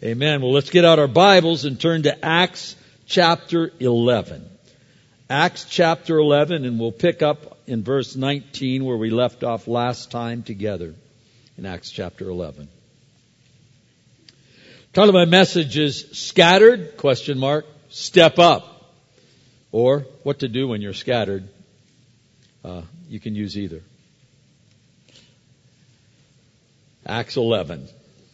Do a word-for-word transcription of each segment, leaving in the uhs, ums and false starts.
Amen. Well, let's get out our Bibles and turn to Acts chapter eleven. Acts chapter eleven, and we'll pick up in verse nineteen where we left off last time together in Acts chapter eleven. Title of my message is Scattered, question mark, Step Up. Or what to do when you're scattered. Uh, you can use either. Acts eleven.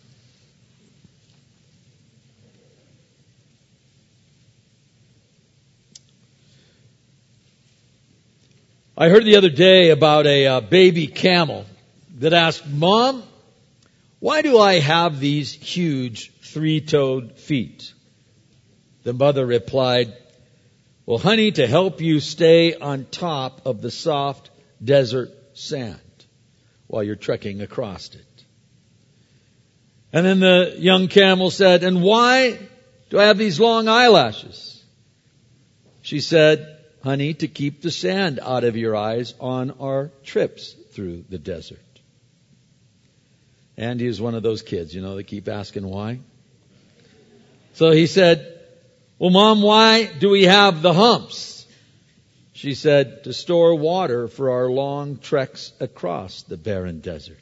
I heard the other day about a uh, baby camel that asked, "Mom, why do I have these huge three-toed feet?" The mother replied, "Well, honey, to help you stay on top of the soft desert sand while you're trekking across it." And then the young camel said, "And why do I have these long eyelashes?" She said, "Honey, to keep the sand out of your eyes on our trips through the desert." Andy is one of those kids, you know, they keep asking why. So he said, "Well, Mom, why do we have the humps?" She said, "To store water for our long treks across the barren desert."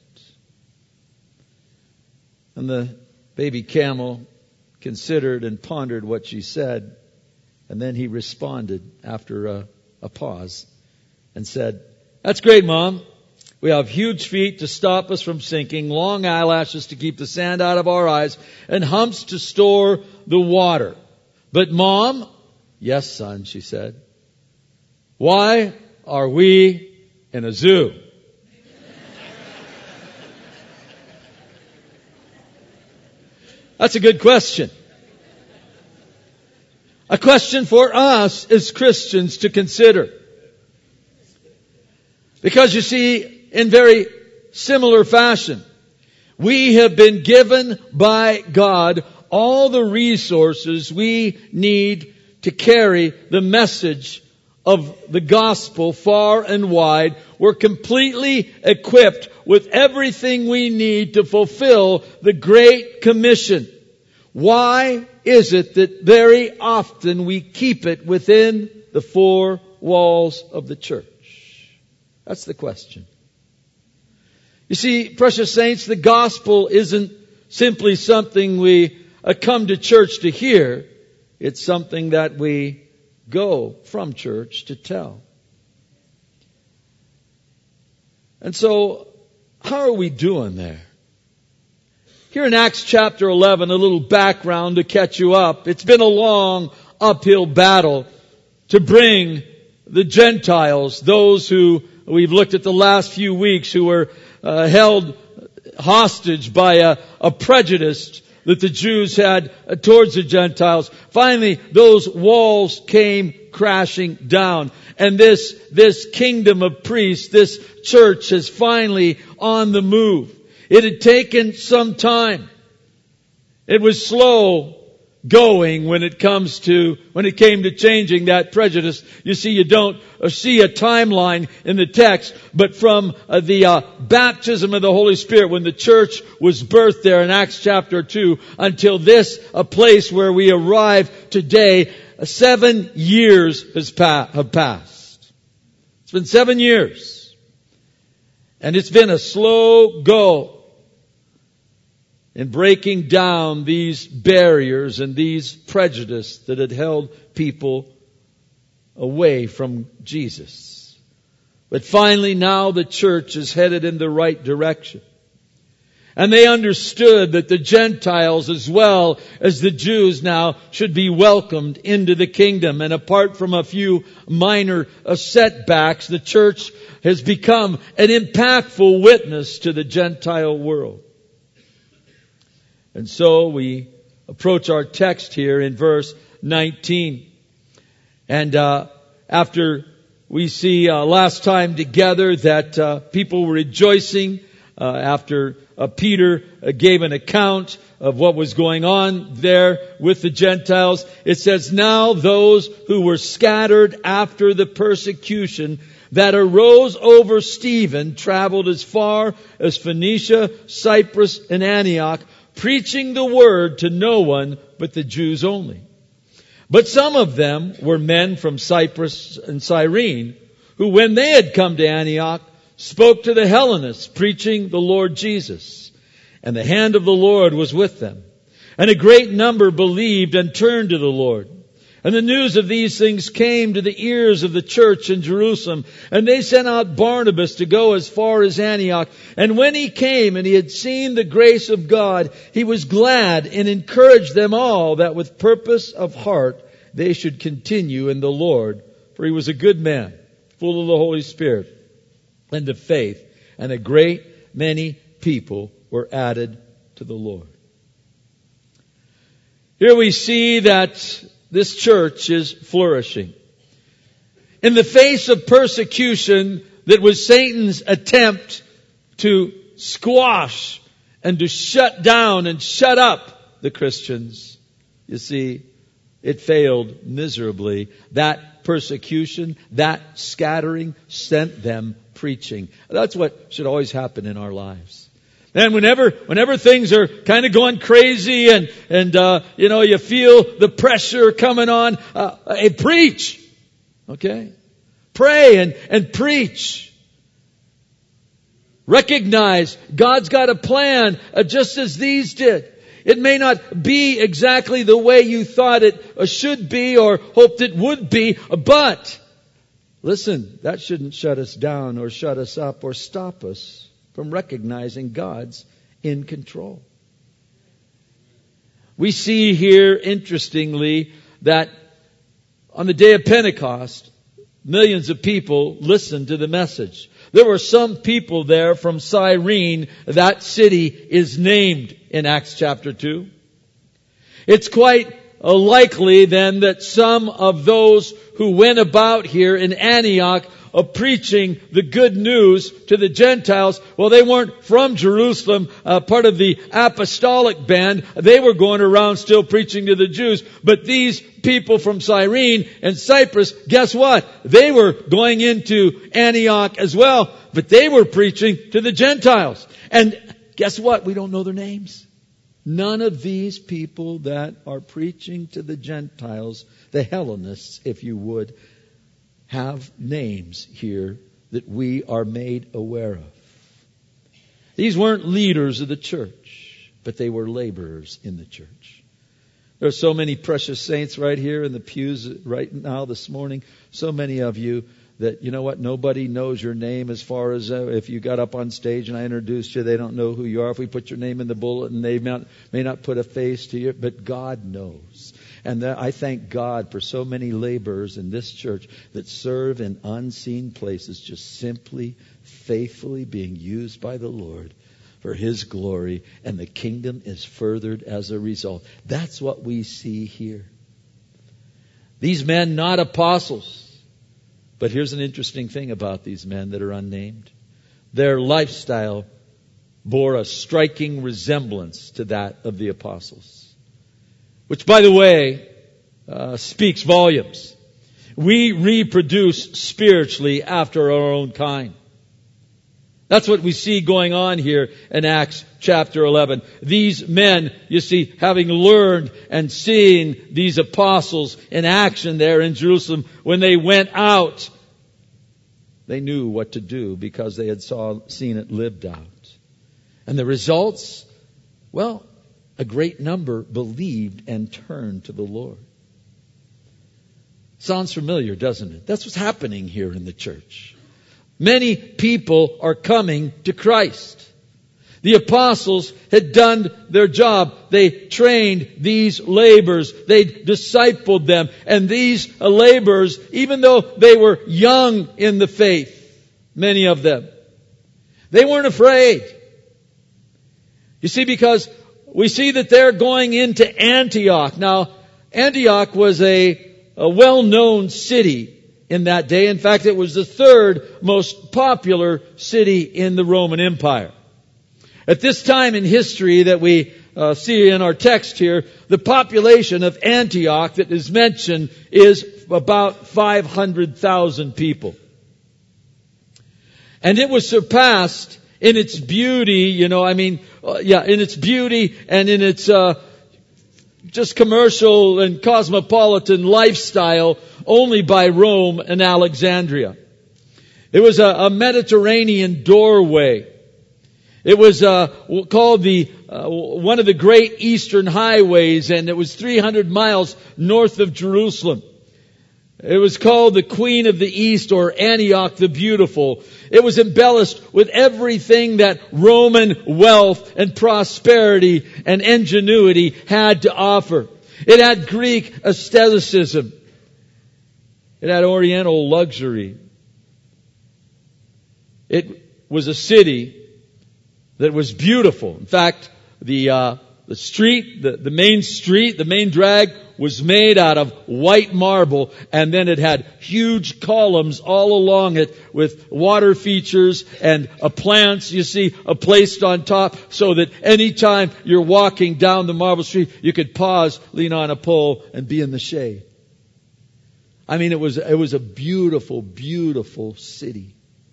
And the baby camel considered and pondered what she said. And then he responded after a, a pause and said, "That's great, Mom. We have huge feet to stop us from sinking, long eyelashes to keep the sand out of our eyes, and humps to store the water. But Mom," "Yes, son," she said, "why are we in a zoo?" That's a good question. A question for us as Christians to consider. Because you see, in very similar fashion, we have been given by God all the resources we need to carry the message of the gospel far and wide. We're completely equipped with everything we need to fulfill the Great Commission. Why is it that very often we keep it within the four walls of the church? That's the question. You see, precious saints, the gospel isn't simply something we uh, come to church to hear. It's something that we go from church to tell. And so, how are we doing there? Here in Acts chapter eleven, a little background to catch you up. It's been a long uphill battle to bring the Gentiles, those who we've looked at the last few weeks, who were uh, held hostage by a, a prejudice that the Jews had towards the Gentiles. Finally, those walls came crashing down. And this, this kingdom of priests, this church is finally on the move. It had taken some time. It was slow going when it comes to, when it came to changing that prejudice. You see, you don't see a timeline in the text, but from uh, the uh, baptism of the Holy Spirit, when the church was birthed there in Acts chapter two, until this, a place where we arrive today, uh, seven years has pa- have passed. It's been seven years. And it's been a slow go in breaking down these barriers and these prejudices that had held people away from Jesus. But finally now the church is headed in the right direction. And they understood that the Gentiles as well as the Jews now should be welcomed into the kingdom. And apart from a few minor setbacks, the church has become an impactful witness to the Gentile world. And so we approach our text here in verse nineteen. And uh, after we see uh, last time together that uh, people were rejoicing uh, after uh, Peter uh, gave an account of what was going on there with the Gentiles. It says, "Now those who were scattered after the persecution that arose over Stephen traveled as far as Phoenicia, Cyprus, and Antioch, preaching the word to no one but the Jews only. But some of them were men from Cyprus and Cyrene, who when they had come to Antioch, spoke to the Hellenists, preaching the Lord Jesus. And the hand of the Lord was with them. And a great number believed and turned to the Lord. And the news of these things came to the ears of the church in Jerusalem. And they sent out Barnabas to go as far as Antioch. And when he came and he had seen the grace of God, he was glad and encouraged them all that with purpose of heart they should continue in the Lord. For he was a good man, full of the Holy Spirit and of faith. And a great many people were added to the Lord. Here we see that this church is flourishing. In the face of persecution that was Satan's attempt to squash and to shut down and shut up the Christians, you see, it failed miserably. That persecution, that scattering sent them preaching. That's what should always happen in our lives. And whenever, whenever things are kind of going crazy and, and, uh, you know, you feel the pressure coming on, uh, hey, preach. Okay? Pray and, and preach. Recognize God's got a plan, uh, just as these did. It may not be exactly the way you thought it should be or hoped it would be, but listen, that shouldn't shut us down or shut us up or stop us from recognizing God's in control. We see here, interestingly, that on the day of Pentecost, millions of people listened to the message. There were some people there from Cyrene. That city is named in Acts chapter two. It's quite likely then that some of those who went about here in Antioch of preaching the good news to the Gentiles, well, they weren't from Jerusalem, uh, part of the apostolic band. They were going around still preaching to the Jews. But these people from Cyrene and Cyprus, guess what? They were going into Antioch as well, but they were preaching to the Gentiles. And guess what? We don't know their names. None of these people that are preaching to the Gentiles, the Hellenists, if you would, have names here that we are made aware of. These weren't leaders of the church, but they were laborers in the church. There are so many precious saints right here in the pews right now this morning. So many of you that, you know what, nobody knows your name as far as uh, if you got up on stage and I introduced you, they don't know who you are. If we put your name in the bulletin, they may not, may not put a face to you, but God knows. And that, I thank God for so many laborers in this church that serve in unseen places, just simply, faithfully being used by the Lord for His glory, and the kingdom is furthered as a result. That's what we see here. These men, not apostles. But here's an interesting thing about these men that are unnamed. Their lifestyle bore a striking resemblance to that of the apostles. Which, by the way, uh, speaks volumes. We reproduce spiritually after our own kind. That's what we see going on here in Acts chapter eleven. These men, you see, having learned and seeing these apostles in action there in Jerusalem, when they went out, they knew what to do because they had saw, seen it lived out. And the results, well, a great number believed and turned to the Lord. Sounds familiar, doesn't it? That's what's happening here in the church. Many people are coming to Christ. The apostles had done their job. They trained these laborers. They discipled them. And these laborers, even though they were young in the faith, many of them, they weren't afraid. You see, because we see that they're going into Antioch. Now, Antioch was a, a well-known city in that day. In fact, it was the third most popular city in the Roman Empire. At this time in history that we uh, see in our text here, the population of Antioch that is mentioned is about five hundred thousand people. And it was surpassed in its beauty, you know, I mean, uh, yeah, in its beauty and in its uh, just commercial and cosmopolitan lifestyle only by Rome and Alexandria. It was a, a Mediterranean doorway. It was uh, called the uh, one of the great eastern highways, and it was three hundred miles north of Jerusalem. It was called the Queen of the East, or Antioch the Beautiful. It was embellished with everything that Roman wealth and prosperity and ingenuity had to offer. It had Greek aestheticism. It had Oriental luxury. It was a city that was beautiful. In fact, the uh, the street, the, the main street, the main drag was made out of white marble, and then it had huge columns all along it with water features and a plants, you see, uh, placed on top so that anytime you're walking down the marble street, you could pause, lean on a pole, and be in the shade. I mean, it was it was a beautiful, beautiful city.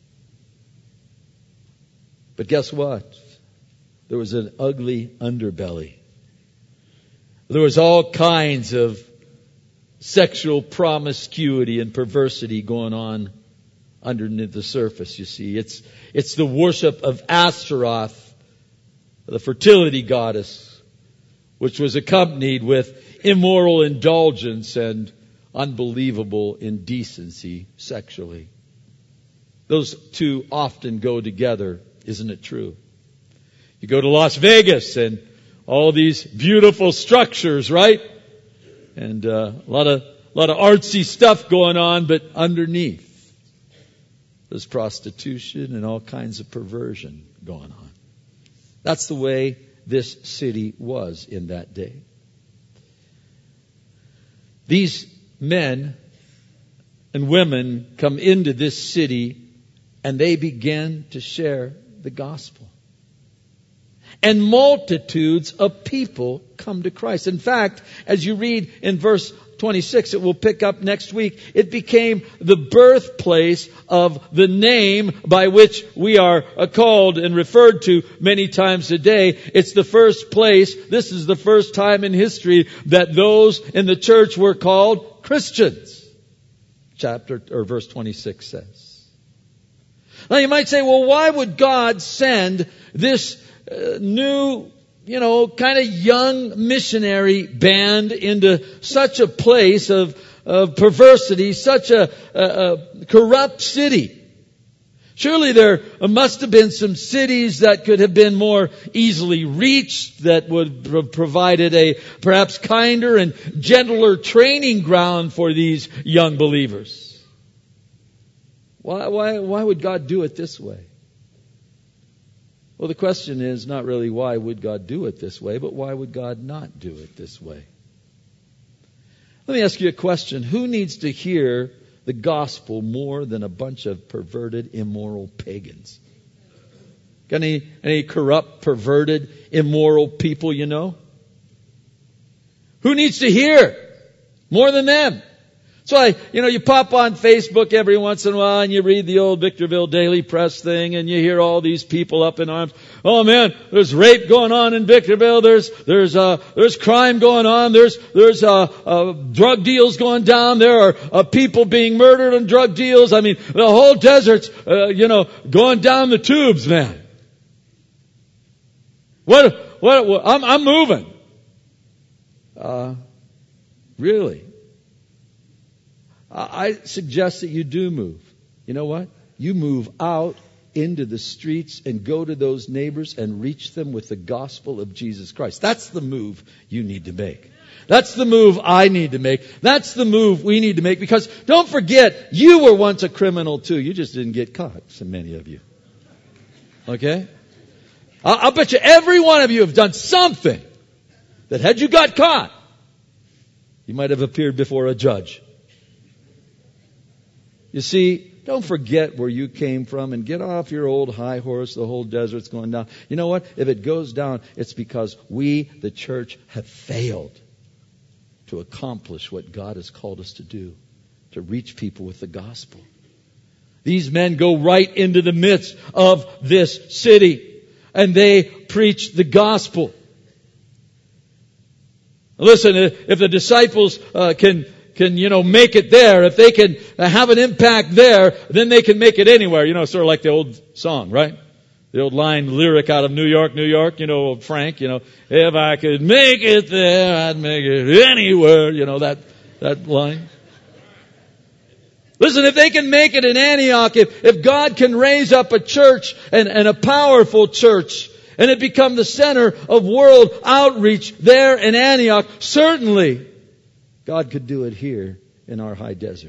But guess what? There was an ugly underbelly. There was all kinds of sexual promiscuity and perversity going on underneath the surface, you see. It's, it's the worship of Ashtaroth, the fertility goddess, which was accompanied with immoral indulgence and unbelievable indecency sexually. Those two often go together, isn't it true? You go to Las Vegas and all these beautiful structures, right? And uh, a lot of a lot of artsy stuff going on, but underneath there's prostitution and all kinds of perversion going on. That's the way this city was in that day. These men and women come into this city and they begin to share the gospel. And multitudes of people come to Christ. In fact, as you read in verse twenty-six, it will pick up next week, it became the birthplace of the name by which we are called and referred to many times a day. It's the first place, this is the first time in history that those in the church were called Christians. Chapter or verse twenty-six says. Now you might say, well, why would God send this Uh, new, you know, kind of young missionary band into such a place of, of perversity, such a, a, a corrupt city? Surely there must have been some cities that could have been more easily reached, that would have provided a perhaps kinder and gentler training ground for these young believers. Why, why, why would God do it this way? Well, the question is not really why would God do it this way, but why would God not do it this way? Let me ask you a question. Who needs to hear the gospel more than a bunch of perverted, immoral pagans? Got any, any corrupt, perverted, immoral people you know? Who needs to hear more than them? So I, you know, you pop on Facebook every once in a while and you read the old Victorville Daily Press thing and you hear all these people up in arms. Oh man, there's rape going on in Victorville. There's, there's, uh, there's crime going on. There's, there's, uh, uh, drug deals going down. There are, uh, people being murdered on drug deals. I mean, the whole desert's, uh, you know, going down the tubes, man. What, what, what I'm, I'm moving. Uh, really? I suggest that you do move. You know what? You move out into the streets and go to those neighbors and reach them with the gospel of Jesus Christ. That's the move you need to make. That's the move I need to make. That's the move we need to make, because don't forget, you were once a criminal too. You just didn't get caught, so many of you. Okay? I'll bet you every one of you have done something that had you got caught, you might have appeared before a judge. You see, don't forget where you came from and get off your old high horse. The whole desert's going down. You know what? If it goes down, it's because we, the church, have failed to accomplish what God has called us to do, to reach people with the gospel. These men go right into the midst of this city, and they preach the gospel. Listen, if the disciples uh, can, can, you know, make it there, if they can have an impact there, then they can make it anywhere. You know, sort of like the old song, right? The old line, lyric out of New York, New York, you know, Frank, you know, if I could make it there, I'd make it anywhere, you know, that, that line. Listen, if they can make it in Antioch, if, if God can raise up a church and, and a powerful church, and it become the center of world outreach there in Antioch, certainly God could do it here in our high desert.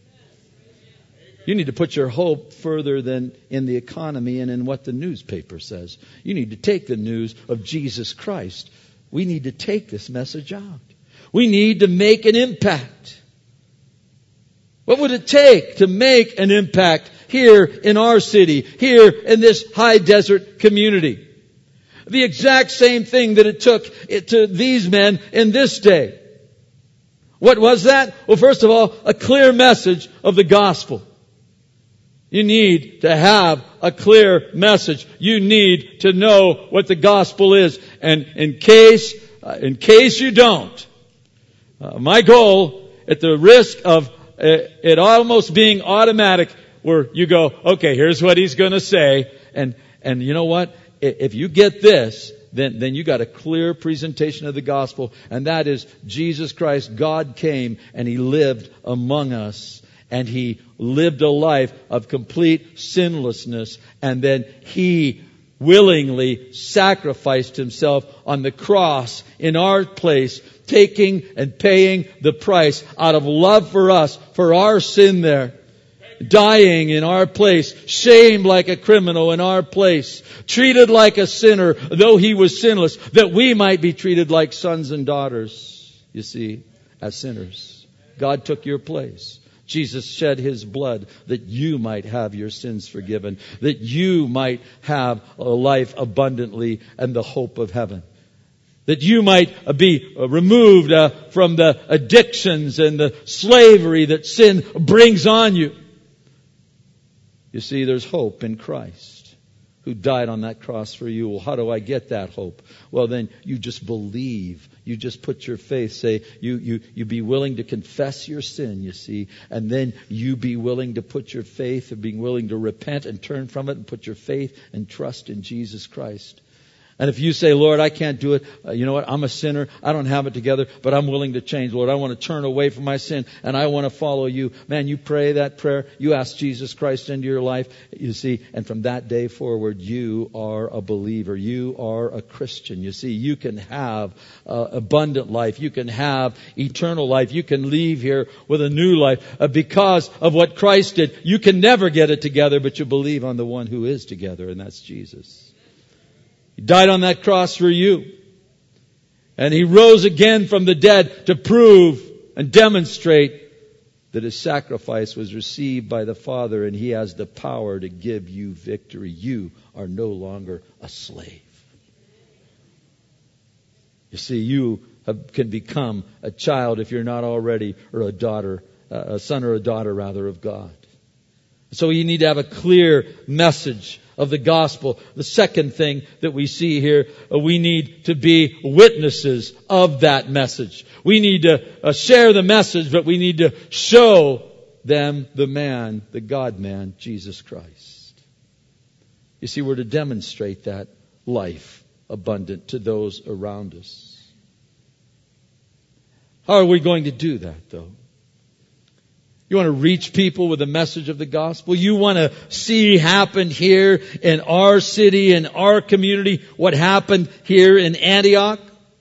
You need to put your hope further than in the economy and in what the newspaper says. You need to take the news of Jesus Christ. We need to take this message out. We need to make an impact. What would it take to make an impact here in our city, here in this high desert community? The exact same thing that it took to these men in this day. What was that? Well, first of all, a clear message of the gospel. You need to have a clear message. You need to know what the gospel is. And in case, uh, in case you don't, uh, my goal, at the risk of uh, it almost being automatic, where you go, okay, here's what he's going to say, and and you know what? If you get this, then then you got a clear presentation of the gospel, and that is Jesus Christ, God came and He lived among us. And He lived a life of complete sinlessness. And then He willingly sacrificed Himself on the cross in our place, taking and paying the price out of love for us, for our sin there. Dying in our place, shamed like a criminal in our place, treated like a sinner, though He was sinless, that we might be treated like sons and daughters, you see, as sinners. God took your place. Jesus shed His blood that you might have your sins forgiven, that you might have a life abundantly and the hope of heaven. That you might be removed uh, from the addictions and the slavery that sin brings on you. You see, there's hope in Christ, who died on that cross for you. Well, how do I get that hope? Well, then you just believe. You just put your faith, say, you, you, you be willing to confess your sin, you see, and then you be willing to put your faith and being willing to repent and turn from it and put your faith and trust in Jesus Christ. And if you say, Lord, I can't do it. Uh, you know what? I'm a sinner. I don't have it together, but I'm willing to change. Lord, I want to turn away from my sin and I want to follow you. Man, you pray that prayer. You ask Jesus Christ into your life. You see, and from that day forward, you are a believer. You are a Christian. You see, you can have uh, abundant life. You can have eternal life. You can leave here with a new life uh, because of what Christ did. You can never get it together, but you believe on the one who is together, and that's Jesus. He died on that cross for you. And He rose again from the dead to prove and demonstrate that His sacrifice was received by the Father, and He has the power to give you victory. You are no longer a slave. You see, you have, can become a child if you're not already, or a daughter, a son or a daughter rather of God. So you need to have a clear message of the gospel. The second thing that we see here, uh, we need to be witnesses of that message. We need to uh, share the message, but we need to show them the man, the God-man, Jesus Christ. You see, we're to demonstrate that life abundant to those around us. How are we going to do that, though? You want to reach people with the message of the gospel? You want to see happen here in our city, in our community, what happened here in Antioch?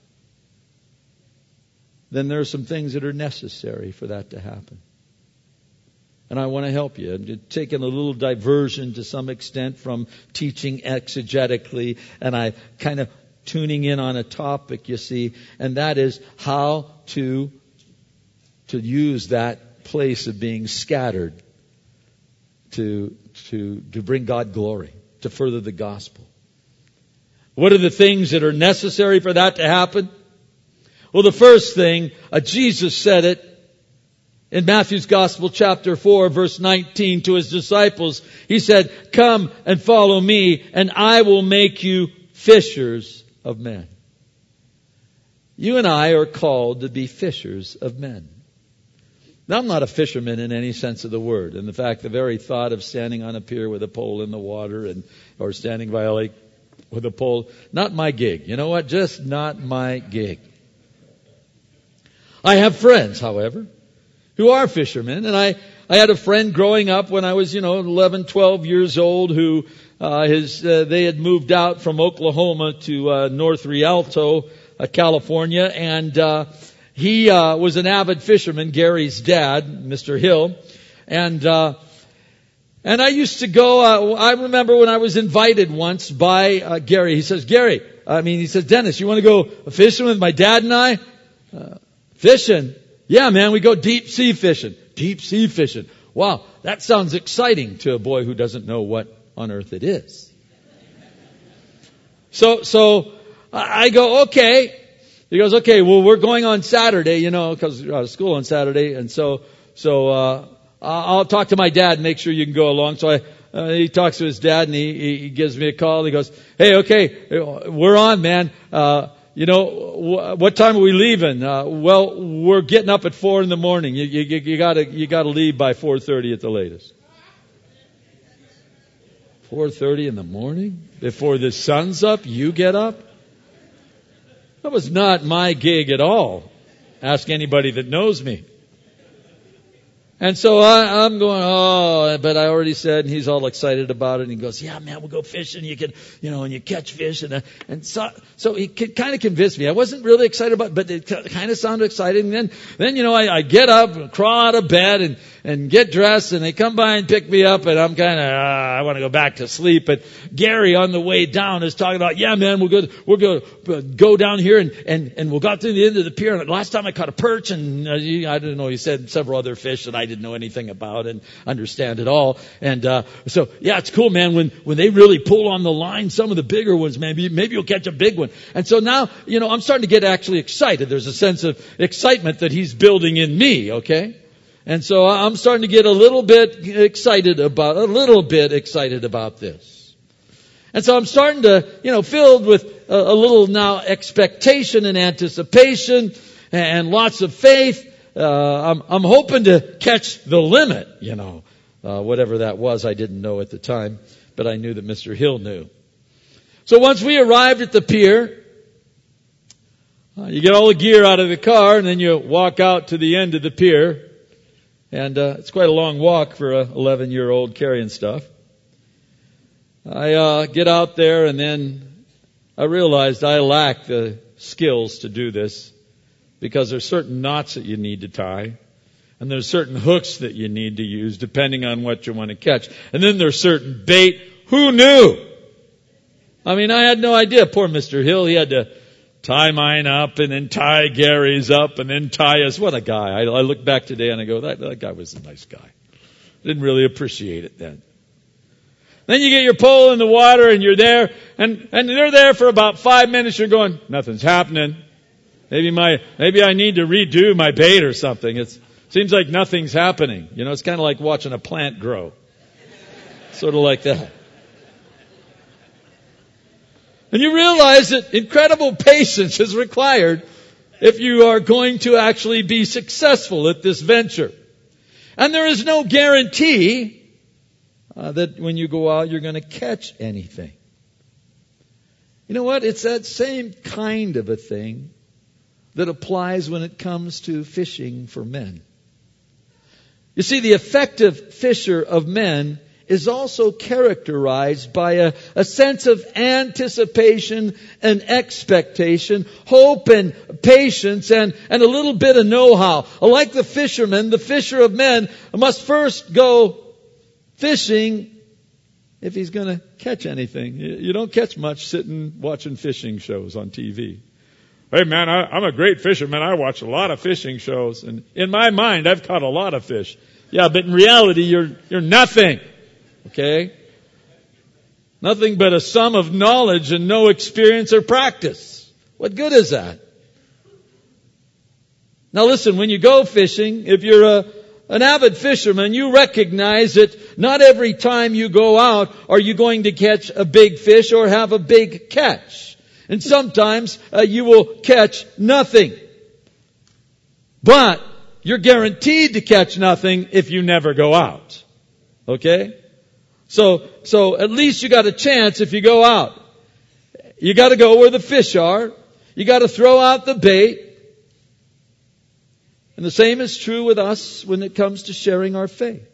Then there are some things that are necessary for that to happen. And I want to help you. I'm taking a little diversion to some extent from teaching exegetically, and I kind of tuning in on a topic, you see, and that is how to, to use that place of being scattered to, to, to bring God glory, to further the gospel. What are the things that are necessary for that to happen? Well, the first thing, uh, Jesus said it, In Matthew's Gospel, chapter four, verse nineteen, to his disciples, he said, "Come and follow me, and I will make you fishers of men." You and I are called to be fishers of men. Now, I'm not a fisherman in any sense of the word. In fact, the very thought of standing on a pier with a pole in the water and or standing by a lake with a pole, not my gig. You know what? Just not my gig. I have friends, however, who are fishermen, and I, I had a friend growing up when I was, you know, eleven, twelve years old who, uh, his, uh, they had moved out from Oklahoma to, uh, North Rialto, uh, California, and, uh, he, uh, was an avid fisherman, Gary's dad, Mister Hill, and, uh, and I used to go, uh, I remember when I was invited once by, uh, Gary, he says, Gary, I mean, he says, Dennis, you want to go fishing with my dad and I? Uh, fishing? Yeah, man, we go deep sea fishing. Deep sea fishing. Wow, that sounds exciting to a boy who doesn't know what on earth it is. So, so I go, okay. He goes, okay, well, we're going on Saturday, you know, because we're out of school on Saturday. And so, so, uh, I'll talk to my dad and make sure you can go along. So I, uh, he talks to his dad and he, he gives me a call. He goes, hey, okay, we're on, man. Uh, You know, what time are we leaving? Uh, well, we're getting up at four in the morning. You, you, you gotta, you gotta leave by four thirty at the latest. four thirty in the morning? Before the sun's up, you get up? That was not my gig at all. Ask anybody that knows me. And so I, I'm going, oh, but I already said, and he's all excited about it. And he goes, yeah, man, we'll go fishing. You can, you know, and you catch fish. And, uh, and so, so he kind of convinced me. I wasn't really excited about it, but it kind of sounded exciting. And then, then, you know, I, I get up, crawl out of bed and, and get dressed, and they come by and pick me up, and I'm kind of, uh, I want to go back to sleep. But Gary on the way down is talking about, yeah, man, we're going to, we're going to go down here and, and, and we'll go to the end of the pier. And last time I caught a perch, and uh, I don't know, he said several other fish that I didn't know anything about and understand at all. And, uh, so, yeah, it's cool, man. When, when they really pull on the line, some of the bigger ones, maybe, maybe you'll catch a big one. And so now, you know, I'm starting to get actually excited. There's a sense of excitement that he's building in me, okay? And so I'm starting to get a little bit excited about, a little bit excited about this. And so I'm starting to, you know, filled with a, a little now expectation and anticipation and lots of faith. Uh, I'm, I'm hoping to catch the limit, you know, uh, whatever that was. I didn't know at the time, but I knew that Mister Hill knew. So once we arrived at the pier, uh, you get all the gear out of the car, and then you walk out to the end of the pier. And uh, it's quite a long walk for an eleven-year-old carrying stuff. I uh, get out there, and then I realized I lack the skills to do this, because there's certain knots that you need to tie, and there's certain hooks that you need to use depending on what you want to catch. And then there's certain bait. Who knew? I mean, I had no idea. Poor Mister Hill, he had to tie mine up and then tie Gary's up and then tie us. What a guy. I, I look back today and I go, that, that guy was a nice guy. Didn't really appreciate it then. Then you get your pole in the water and you're there, and, and they're there for about five minutes. You're going, nothing's happening. Maybe my, maybe I need to redo my bait or something. It seems like nothing's happening. You know, it's kind of like watching a plant grow. Sort of like that. And you realize that incredible patience is required if you are going to actually be successful at this venture. And there is no guarantee uh, that when you go out, you're going to catch anything. You know what? It's that same kind of a thing that applies when it comes to fishing for men. You see, the effective fisher of men is also characterized by a, a sense of anticipation and expectation, hope and patience, and, and a little bit of know-how. Like the fisherman, the fisher of men must first go fishing if he's going to catch anything. You don't catch much sitting watching fishing shows on T V. Hey man, I, I'm a great fisherman. I watch a lot of fishing shows, and in my mind, I've caught a lot of fish. Yeah, but in reality, you're you're nothing. Okay? Nothing but a sum of knowledge and no experience or practice. What good is that? Now listen, when you go fishing, if you're a, an avid fisherman, you recognize that not every time you go out are you going to catch a big fish or have a big catch. And sometimes uh, you will catch nothing. But you're guaranteed to catch nothing if you never go out. Okay? So, so at least you got a chance if you go out. You got to go where the fish are. You got to throw out the bait. And the same is true with us when it comes to sharing our faith.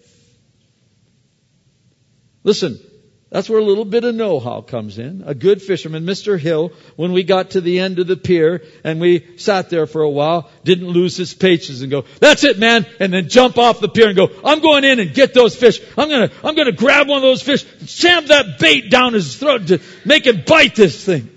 Listen, that's where a little bit of know-how comes in. A good fisherman, Mister Hill, when we got to the end of the pier and we sat there for a while, didn't lose his patience and go, "That's it, man," and then jump off the pier and go, "I'm going in and get those fish. I'm gonna, I'm gonna grab one of those fish, jam that bait down his throat to make him bite this thing."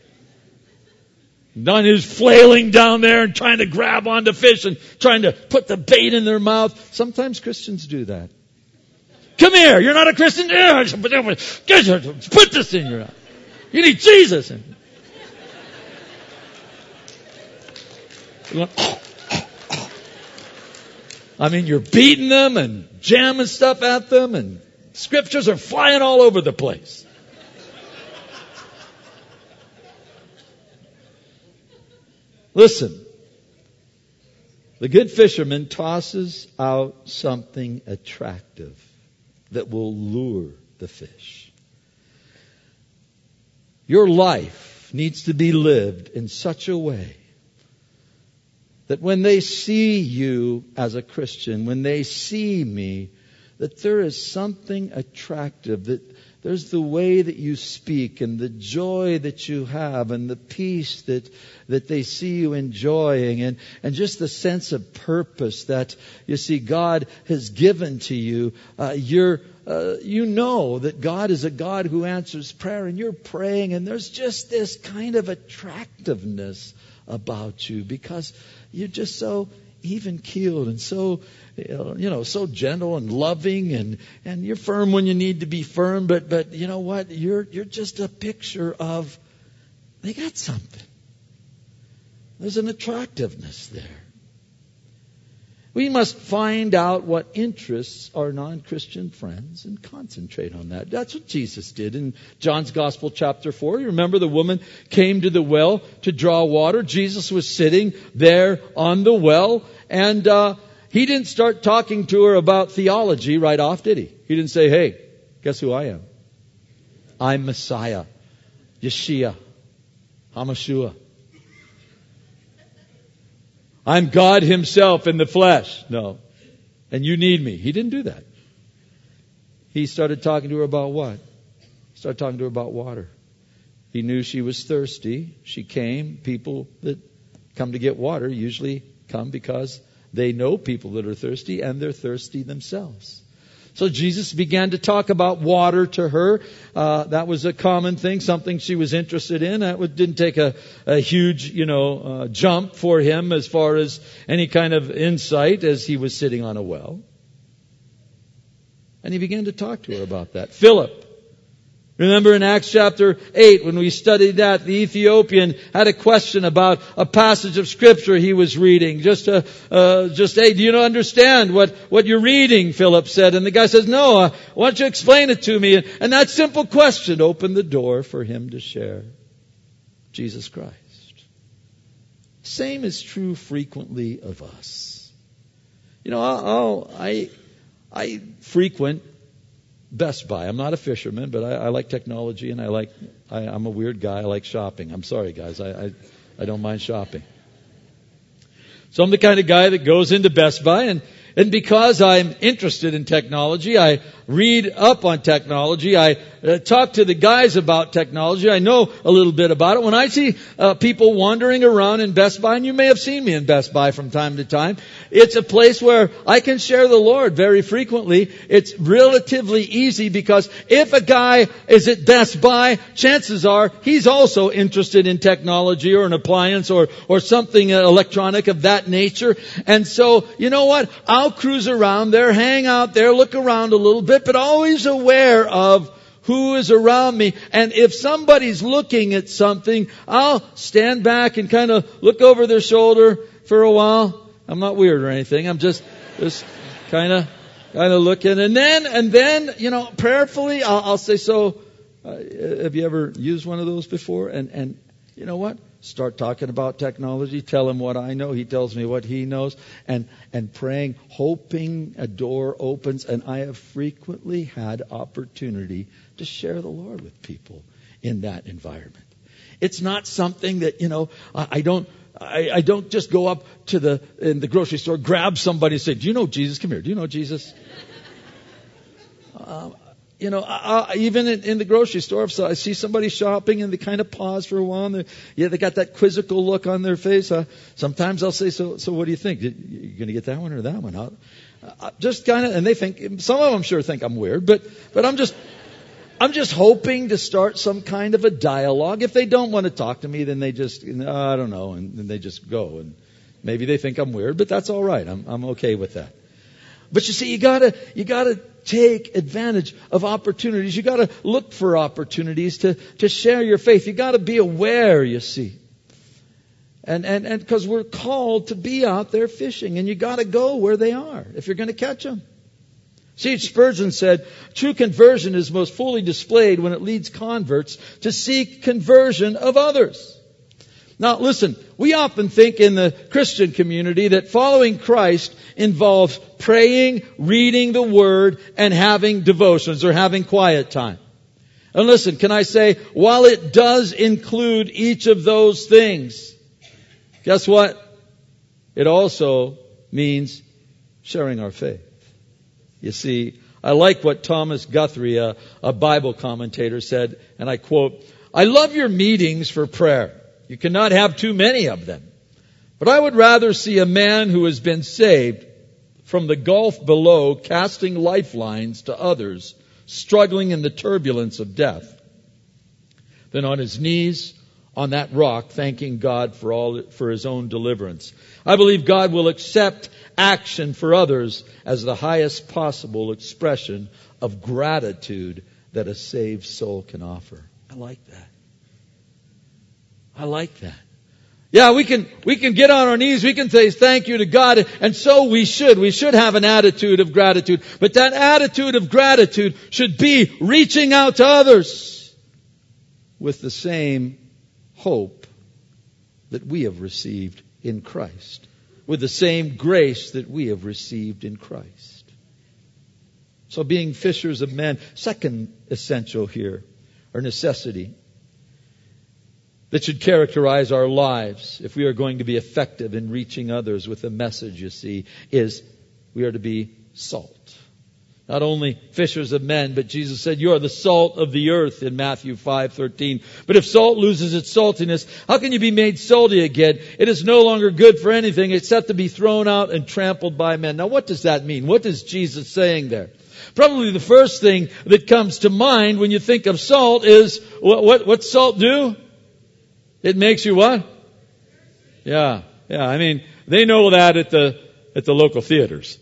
Don is flailing down there and trying to grab onto fish and trying to put the bait in their mouth. Sometimes Christians do that. "Come here, you're not a Christian? Put this in your mouth. You need Jesus." I mean, you're beating them and jamming stuff at them, and scriptures are flying all over the place. Listen, the good fisherman tosses out something attractive that will lure the fish. Your life needs to be lived in such a way that when they see you as a Christian, when they see me, that there is something attractive, that there's the way that you speak and the joy that you have and the peace that that they see you enjoying, and, and just the sense of purpose that, you see, God has given to you. Uh, you're, uh, you know that God is a God who answers prayer, and you're praying, and there's just this kind of attractiveness about you because you're just so even-keeled and so, you know, so gentle and loving, and, and you're firm when you need to be firm, but, but you know what? You're, you're just a picture of, they got something. There's an attractiveness there. We must find out what interests our non-Christian friends and concentrate on that. That's what Jesus did in John's Gospel, chapter four. You remember the woman came to the well to draw water. Jesus was sitting there on the well, and uh, he didn't start talking to her about theology right off, did he? He didn't say, "Hey, guess who I am? I'm Messiah, Yeshua, Hamashua. I'm God Himself in the flesh." No. "And you need me." He didn't do that. He started talking to her about what? He started talking to her about water. He knew she was thirsty. She came. People that come to get water usually come because they know people that are thirsty, and they're thirsty themselves. So Jesus began to talk about water to her. Uh, that was a common thing, something she was interested in. That didn't take a, a huge, you know, uh, jump for him as far as any kind of insight as he was sitting on a well. And he began to talk to her about that. Philip. Remember in Acts chapter eight, when we studied that, the Ethiopian had a question about a passage of Scripture he was reading. Just, uh, uh, just, "Hey, do you understand what, what you're reading?" Philip said. And the guy says, "No, uh, why don't you explain it to me?" And, and that simple question opened the door for him to share Jesus Christ. Same is true frequently of us. You know, I'll, I'll, I, I frequent Best Buy. I'm not a fisherman, but I, I like technology, and I like, I, I'm a weird guy. I like shopping. I'm sorry, guys. I, I, I don't mind shopping. So I'm the kind of guy that goes into Best Buy, and, and because I'm interested in technology, I read up on technology. I uh, talk to the guys about technology. I know a little bit about it. When I see uh, people wandering around in Best Buy, and you may have seen me in Best Buy from time to time, it's a place where I can share the Lord very frequently. It's relatively easy because if a guy is at Best Buy, chances are he's also interested in technology or an appliance or, or something electronic of that nature. And so, you know what? I'll cruise around there, hang out there, look around a little bit, but always aware of who is around me. And if somebody's looking at something, I'll stand back and kind of look over their shoulder for a while. I'm not weird or anything. I'm just, just kind of, kind of looking. And then, and then, you know, prayerfully, I'll, I'll say, so, uh, have you ever used one of those before? And, and you know what? Start talking about technology. Tell him what I know. He tells me what he knows. And, and praying, hoping a door opens. And I have frequently had opportunity to share the Lord with people in that environment. It's not something that, you know, I, I don't, I, I don't just go up to the, in the grocery store, grab somebody and say, do you know Jesus? Come here. Do you know Jesus? Um, You know, I, I, even in, in the grocery store, if I see somebody shopping and they kind of pause for a while, and they, yeah, they got that quizzical look on their face. Uh, sometimes I'll say, "So, so what do you think? You, you going to get that one or that one?" I'll, uh, just kind of, and they think some of them sure think I'm weird, but but I'm just I'm just hoping to start some kind of a dialogue. If they don't want to talk to me, then they just uh, I don't know, and then they just go, and maybe they think I'm weird, but that's all right. I'm I'm okay with that. But you see, you gotta, you gotta take advantage of opportunities. You gotta look for opportunities to, to share your faith. You gotta be aware, you see. And, and, and cause we're called to be out there fishing, and you gotta go where they are if you're gonna catch them. C H Spurgeon said, true conversion is most fully displayed when it leads converts to seek conversion of others. Now listen, we often think in the Christian community that following Christ involves praying, reading the Word, and having devotions or having quiet time. And listen, can I say, while it does include each of those things, guess what? It also means sharing our faith. You see, I like what Thomas Guthrie, a, a Bible commentator, said, and I quote, I love your meetings for prayer. You cannot have too many of them. But I would rather see a man who has been saved from the gulf below, casting lifelines to others, struggling in the turbulence of death, than on his knees on that rock, thanking God for all, for his own deliverance. I believe God will accept action for others as the highest possible expression of gratitude that a saved soul can offer. I like that. I like that. Yeah, we can, we can get on our knees. We can say thank you to God. And so we should. We should have an attitude of gratitude. But that attitude of gratitude should be reaching out to others with the same hope that we have received in Christ. With the same grace that we have received in Christ. So being fishers of men, second essential here, or necessity, that should characterize our lives if we are going to be effective in reaching others with a message, you see, is we are to be salt. Not only fishers of men, but Jesus said, you are the salt of the earth in Matthew five thirteen. But if salt loses its saltiness, how can you be made salty again? It is no longer good for anything except to be thrown out and trampled by men. Now what does that mean? What is Jesus saying there? Probably the first thing that comes to mind when you think of salt is, what, what, what's salt do? It makes you what? Yeah, yeah. I mean, they know that at the at the local theaters.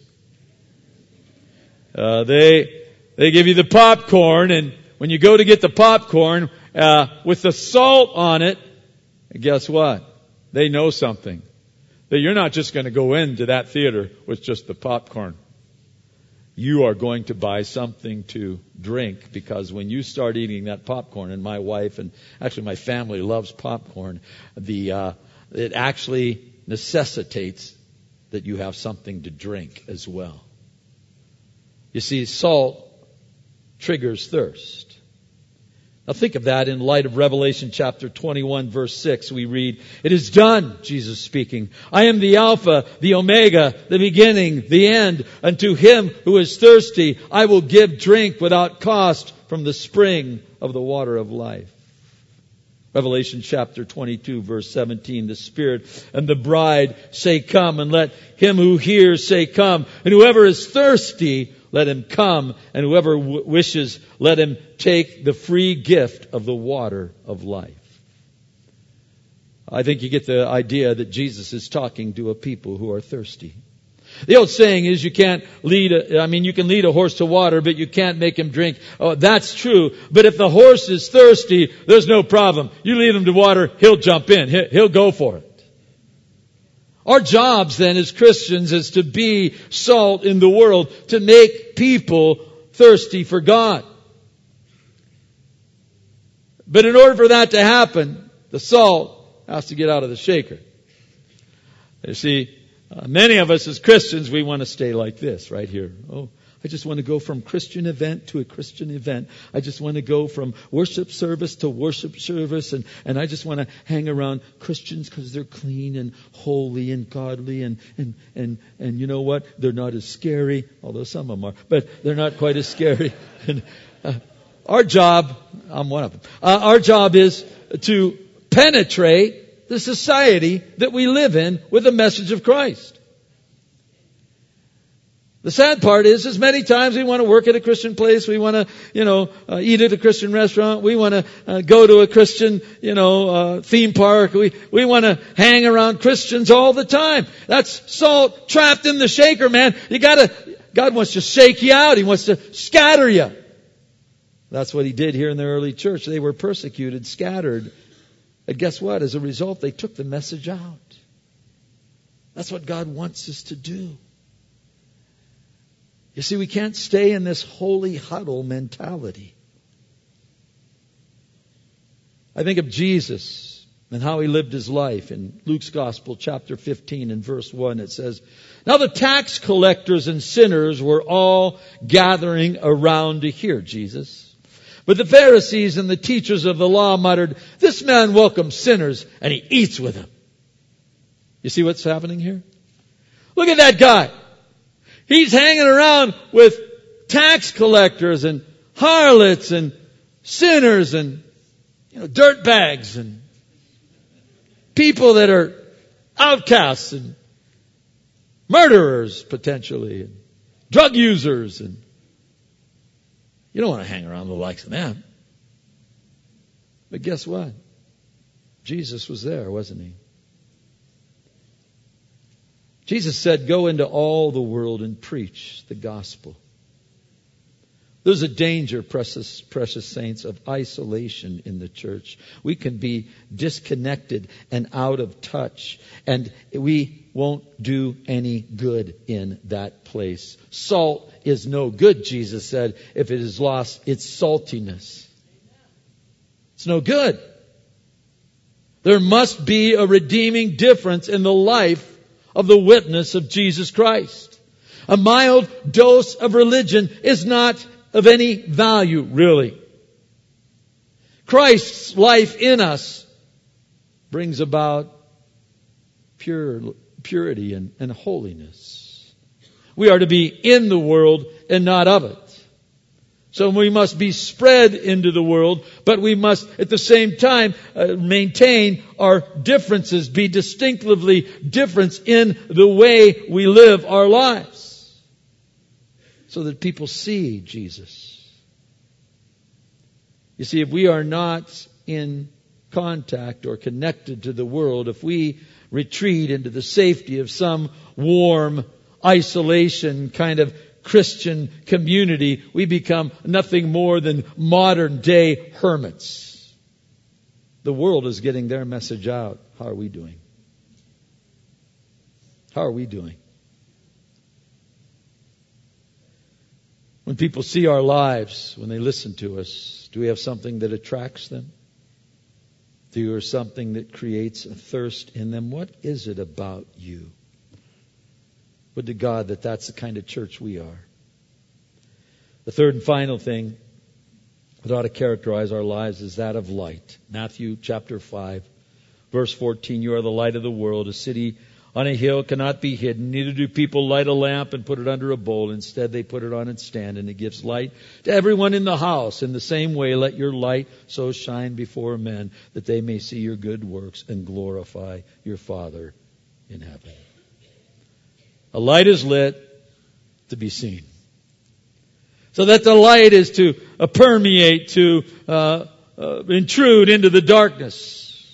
Uh, they they give you the popcorn, and when you go to get the popcorn uh, with the salt on it, guess what? They know something. That you're not just going to go into that theater with just the popcorn. You are going to buy something to drink, because when you start eating that popcorn, and my wife and actually my family loves popcorn, the uh, it actually necessitates that you have something to drink as well. You see, salt triggers thirst. Now think of that in light of Revelation chapter twenty-one verse six. We read, it is done, Jesus speaking. I am the Alpha, the Omega, the beginning, the end. And to him who is thirsty, I will give drink without cost from the spring of the water of life. Revelation chapter twenty-two verse seventeen, the Spirit and the bride say come, and let him who hears say come. And whoever is thirsty, let him come, and whoever w- wishes, let him take the free gift of the water of life. I think you get the idea that Jesus is talking to a people who are thirsty. The old saying is you can't lead, a, I mean, you can lead a horse to water, but you can't make him drink. Oh, that's true. But if the horse is thirsty, there's no problem. You lead him to water, he'll jump in. He'll go for it. Our jobs then as Christians is to be salt in the world, to make people thirsty for God. But in order for that to happen, the salt has to get out of the shaker. You see, uh, many of us as Christians, we want to stay like this right here. Oh, I just want to go from Christian event to a Christian event. I just want to go from worship service to worship service. And, and I just want to hang around Christians because they're clean and holy and godly. And, and, and, and you know what? They're not as scary, although some of them are, but they're not quite as scary. And, uh, our job, I'm one of them, uh, our job is to penetrate the society that we live in with the message of Christ. The sad part is, is many times we want to work at a Christian place. We want to, you know, uh, eat at a Christian restaurant. We want to uh, go to a Christian, you know, uh, theme park. We, we want to hang around Christians all the time. That's salt trapped in the shaker, man. You gotta, God wants to shake you out. He wants to scatter you. That's what He did here in the early church. They were persecuted, scattered. And guess what? As a result, they took the message out. That's what God wants us to do. You see, we can't stay in this holy huddle mentality. I think of Jesus and how He lived His life. In Luke's Gospel, chapter fifteen and verse one, it says, "Now the tax collectors and sinners were all gathering around to hear Jesus. But the Pharisees and the teachers of the law muttered, 'This man welcomes sinners and He eats with them.'" You see what's happening here? Look at that guy. He's hanging around with tax collectors and harlots and sinners and, you know, dirtbags and people that are outcasts and murderers potentially and drug users. And you don't want to hang around the likes of them. But guess what? Jesus was there, wasn't He? Jesus said, "Go into all the world and preach the gospel." There's a danger, precious, precious saints, of isolation in the church. We can be disconnected and out of touch, and we won't do any good in that place. Salt is no good, Jesus said, if it has lost its saltiness. It's no good. There must be a redeeming difference in the life of the witness of Jesus Christ. A mild dose of religion is not of any value, really. Christ's life in us brings about pure, purity and, and holiness. We are to be in the world and not of it. So we must be spread into the world, but we must at the same time uh, maintain our differences, be distinctively different in the way we live our lives, so that people see Jesus. You see, if we are not in contact or connected to the world, if we retreat into the safety of some warm isolation kind of Christian community, we become nothing more than modern day hermits. The world is getting their message out. How are we doing? How are we doing? When people see our lives, when they listen to us, do we have something that attracts them? Do you have something that creates a thirst in them? What is it about you? Would to God that that's the kind of church we are. The third and final thing that ought to characterize our lives is that of light. Matthew chapter five, verse fourteen, "You are the light of the world. A city on a hill cannot be hidden. Neither do people light a lamp and put it under a bowl. Instead, they put it on its stand, and it gives light to everyone in the house. In the same way, let your light so shine before men that they may see your good works and glorify your Father in heaven." A light is lit to be seen. So that the light is to uh, permeate, to uh, uh, intrude into the darkness.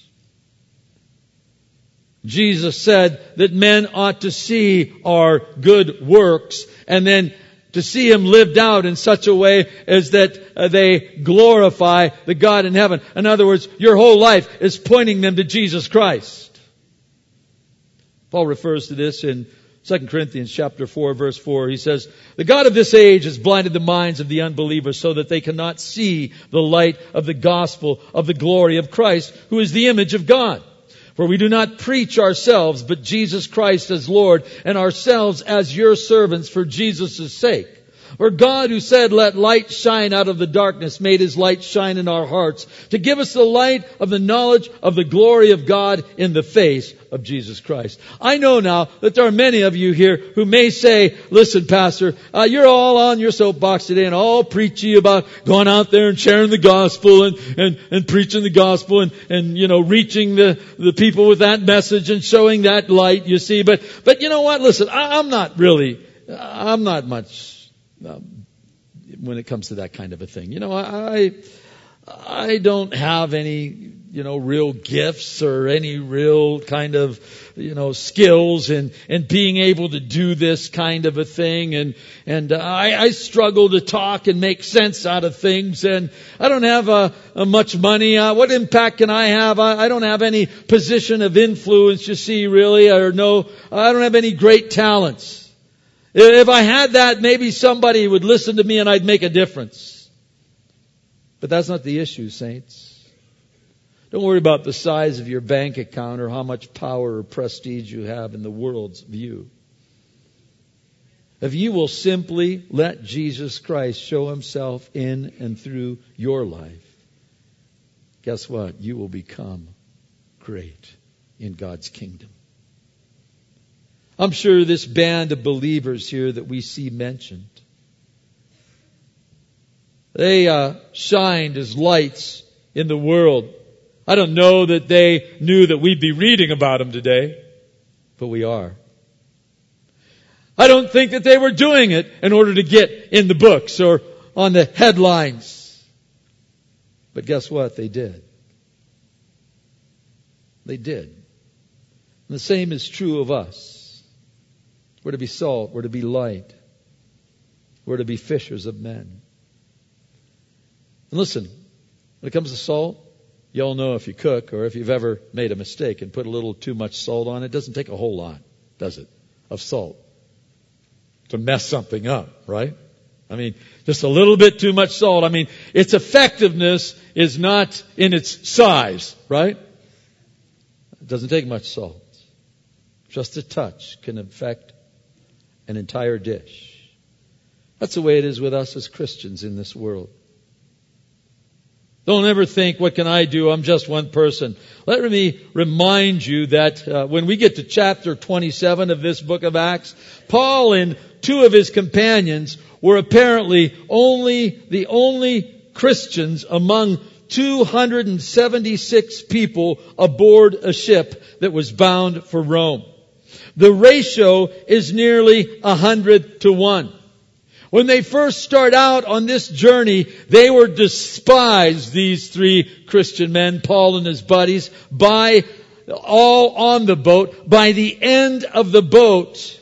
Jesus said that men ought to see our good works and then to see Him lived out in such a way as that uh, they glorify the God in heaven. In other words, your whole life is pointing them to Jesus Christ. Paul refers to this in Second Corinthians chapter four, verse four. He says, "The God of this age has blinded the minds of the unbelievers so that they cannot see the light of the gospel of the glory of Christ, who is the image of God. For we do not preach ourselves, but Jesus Christ as Lord, and ourselves as your servants for Jesus' sake. For God, who said, 'Let light shine out of the darkness,' made His light shine in our hearts to give us the light of the knowledge of the glory of God in the face of Jesus Christ." I know now that there are many of you here who may say, "Listen, Pastor, uh, you're all on your soapbox today and all preachy about going out there and sharing the gospel and, and, and preaching the gospel and, and, you know, reaching the, the people with that message and showing that light, you see. But, but you know what? Listen, I, I'm not really, I'm not much Um, when it comes to that kind of a thing. You know, I, I don't have any, you know, real gifts or any real kind of, you know, skills in, in being able to do this kind of a thing. And, and I, I struggle to talk and make sense out of things. And I don't have uh, uh, much money. Uh, what impact can I have? I, I don't have any position of influence, you see, really, or no, I don't have any great talents. If I had that, maybe somebody would listen to me and I'd make a difference. But that's not the issue, saints. Don't worry about the size of your bank account or how much power or prestige you have in the world's view. If you will simply let Jesus Christ show Himself in and through your life, guess what? You will become great in God's kingdom. I'm sure this band of believers here that we see mentioned, they uh, shined as lights in the world. I don't know that they knew that we'd be reading about them today, but we are. I don't think that they were doing it in order to get in the books or on the headlines. But guess what? They did. They did. And the same is true of us. We're to be salt. We're to be light. We're to be fishers of men. And listen, when it comes to salt, you all know if you cook or if you've ever made a mistake and put a little too much salt on, it doesn't take a whole lot, does it, of salt to mess something up, right? I mean, just a little bit too much salt. I mean, its effectiveness is not in its size, right? It doesn't take much salt. Just a touch can affect an entire dish. That's the way it is with us as Christians in this world. Don't ever think, what can I do? I'm just one person. Let me remind you that uh, when we get to chapter twenty-seven of this book of Acts, Paul and two of his companions were apparently only the only Christians among two hundred seventy-six people aboard a ship that was bound for Rome. The ratio is nearly a hundred to one. When they first start out on this journey, they were despised, these three Christian men, Paul and his buddies, by all on the boat. By the end of the boat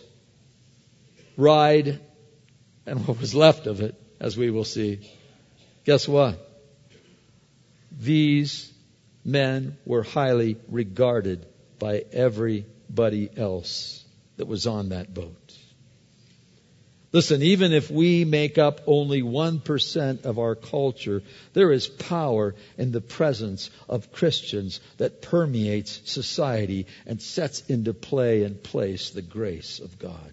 ride, and what was left of it, as we will see, guess what? These men were highly regarded by everybody else that was on that boat. Listen, even if we make up only one percent of our culture, there is power in the presence of Christians that permeates society and sets into play and place the grace of God.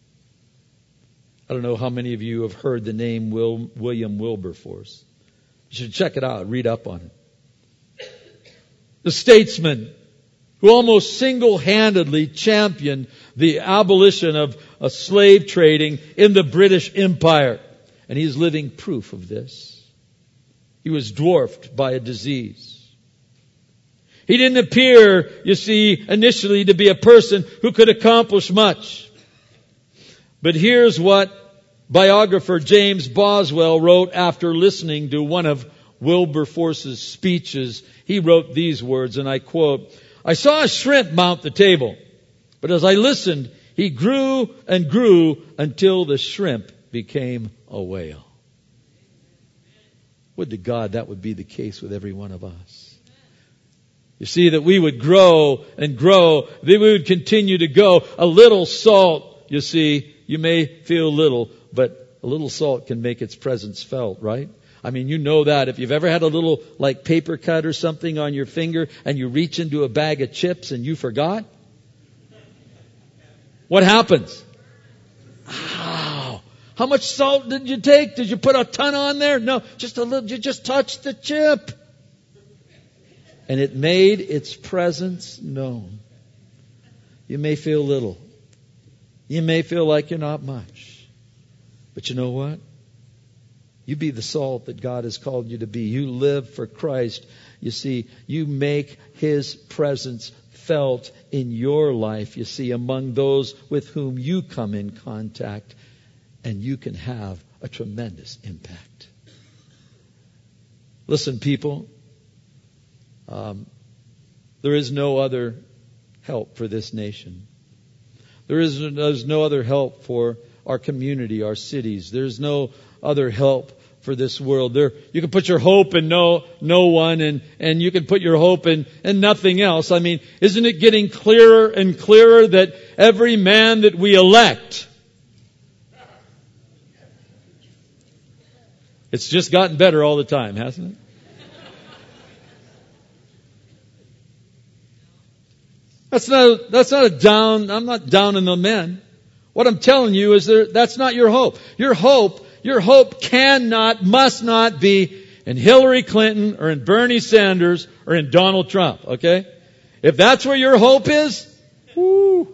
I don't know how many of you have heard the name Will, William Wilberforce. You should check it out, read up on it. The statesman who almost single-handedly championed the abolition of a slave trading in the British Empire. And he's living proof of this. He was dwarfed by a disease. He didn't appear, you see, initially to be a person who could accomplish much. But here's what biographer James Boswell wrote after listening to one of Wilberforce's speeches. He wrote these words, and I quote, "I saw a shrimp mount the table, but as I listened, he grew and grew until the shrimp became a whale." Would to God that would be the case with every one of us. You see, that we would grow and grow, that we would continue to go. A little salt, you see, you may feel little, but a little salt can make its presence felt, right? I mean, you know that. If you've ever had a little, like, paper cut or something on your finger and you reach into a bag of chips and you forgot, what happens? Ow! How much salt did you take? Did you put a ton on there? No, just a little. You just touched the chip. And it made its presence known. You may feel little. You may feel like you're not much. But you know what? You be the salt that God has called you to be. You live for Christ. You see, you make His presence felt in your life, you see, among those with whom you come in contact. And you can have a tremendous impact. Listen, people. Um, there is no other help for this nation. There is there's no other help for our community, our cities. There's no other help for this world. There, you can put your hope in no no one, and and you can put your hope in in nothing else. I mean, isn't it getting clearer and clearer that every man that we elect, it's just gotten better all the time, hasn't it? That's not, that's not a down, I'm not down in the men. What I'm telling you is there, that's not your hope. Your hope, your hope cannot, must not be in Hillary Clinton or in Bernie Sanders or in Donald Trump, okay? If that's where your hope is, whoo.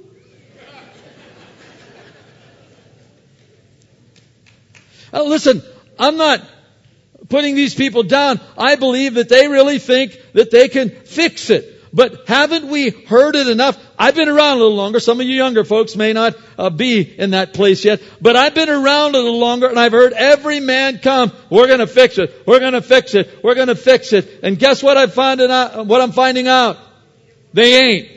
Uh, listen, I'm not putting these people down. I believe that they really think that they can fix it. But haven't we heard it enough? I've been around a little longer. Some of you younger folks may not uh, be in that place yet. But I've been around a little longer, and I've heard every man come, we're going to fix it. We're going to fix it. We're going to fix it. And guess what I find out, what I'm finding out? They ain't.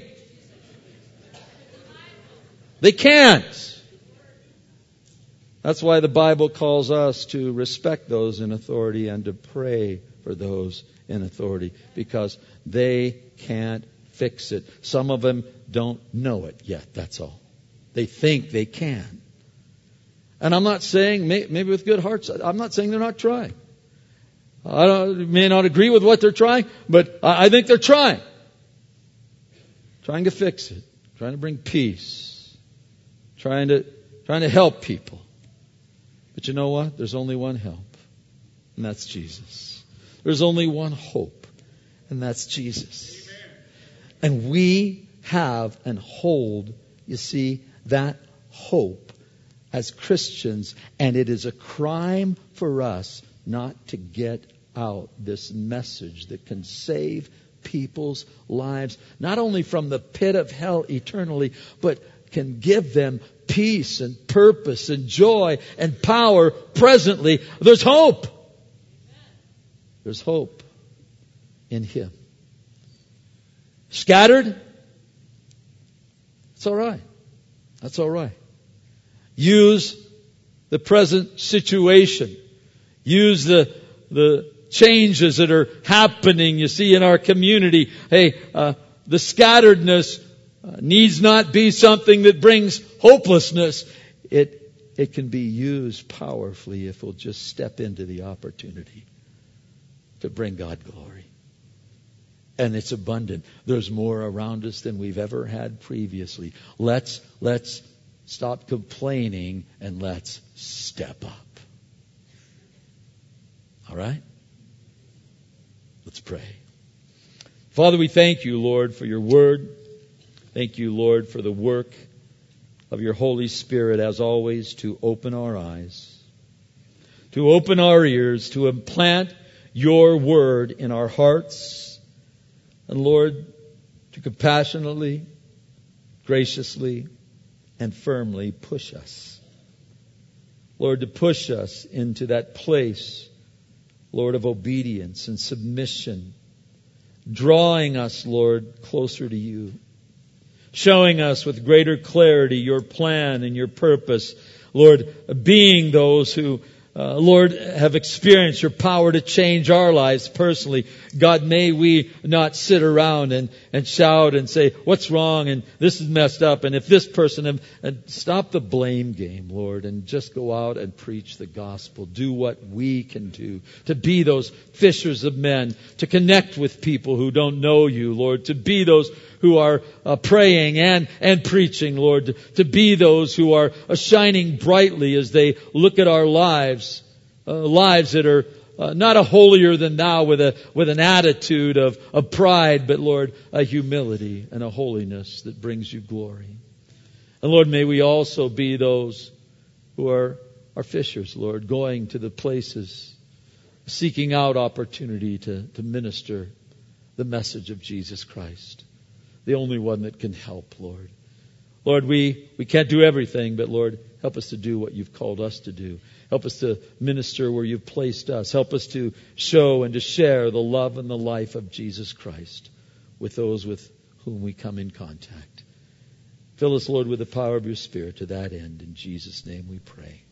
They can't. That's why the Bible calls us to respect those in authority and to pray for those in authority, because they can't fix it. Some of them don't know it yet, that's all. They think they can. And I'm not saying, maybe with good hearts, I'm not saying they're not trying. I don't, may not agree with what they're trying, but I think they're trying. Trying to fix it. Trying to bring peace. Trying to, trying to help people. But you know what? There's only one help, and that's Jesus. There's only one hope, and that's Jesus. And we have and hold, you see, that hope as Christians. And it is a crime for us not to get out this message that can save people's lives, not only from the pit of hell eternally, but can give them peace and purpose and joy and power presently. There's hope. There's hope in Him. Scattered? It's all right. That's all right. Use the present situation. Use the the changes that are happening, you see, in our community. Hey, uh, the scatteredness uh, needs not be something that brings hopelessness. It it can be used powerfully if we'll just step into the opportunity to bring God glory. And it's abundant. There's more around us than we've ever had previously. Let's, let's stop complaining and let's step up. All right? Let's pray. Father, we thank you, Lord, for your word. Thank you, Lord, for the work of your Holy Spirit, as always, to open our eyes, to open our ears, to implant your word in our hearts. And Lord, to compassionately, graciously, and firmly push us. Lord, to push us into that place, Lord, of obedience and submission. Drawing us, Lord, closer to you. Showing us with greater clarity your plan and your purpose. Lord, being those who uh, Lord, have experienced your power to change our lives personally. God, may we not sit around and, and shout and say, what's wrong? And this is messed up. And if this person, have, and stop the blame game, Lord, and just go out and preach the gospel. Do what we can do to be those fishers of men, to connect with people who don't know you, Lord, to be those who are uh, praying and, and preaching, Lord, to, to be those who are uh, shining brightly as they look at our lives, uh, lives that are uh, not a holier than thou with a with an attitude of, of pride, but Lord, a humility and a holiness that brings you glory. And Lord, may we also be those who are, are fishers, Lord, going to the places, seeking out opportunity to, to minister the message of Jesus Christ. The only one that can help, Lord. Lord, we, we can't do everything, but Lord, help us to do what you've called us to do. Help us to minister where you've placed us. Help us to show and to share the love and the life of Jesus Christ with those with whom we come in contact. Fill us, Lord, with the power of your Spirit to that end. In Jesus' name we pray.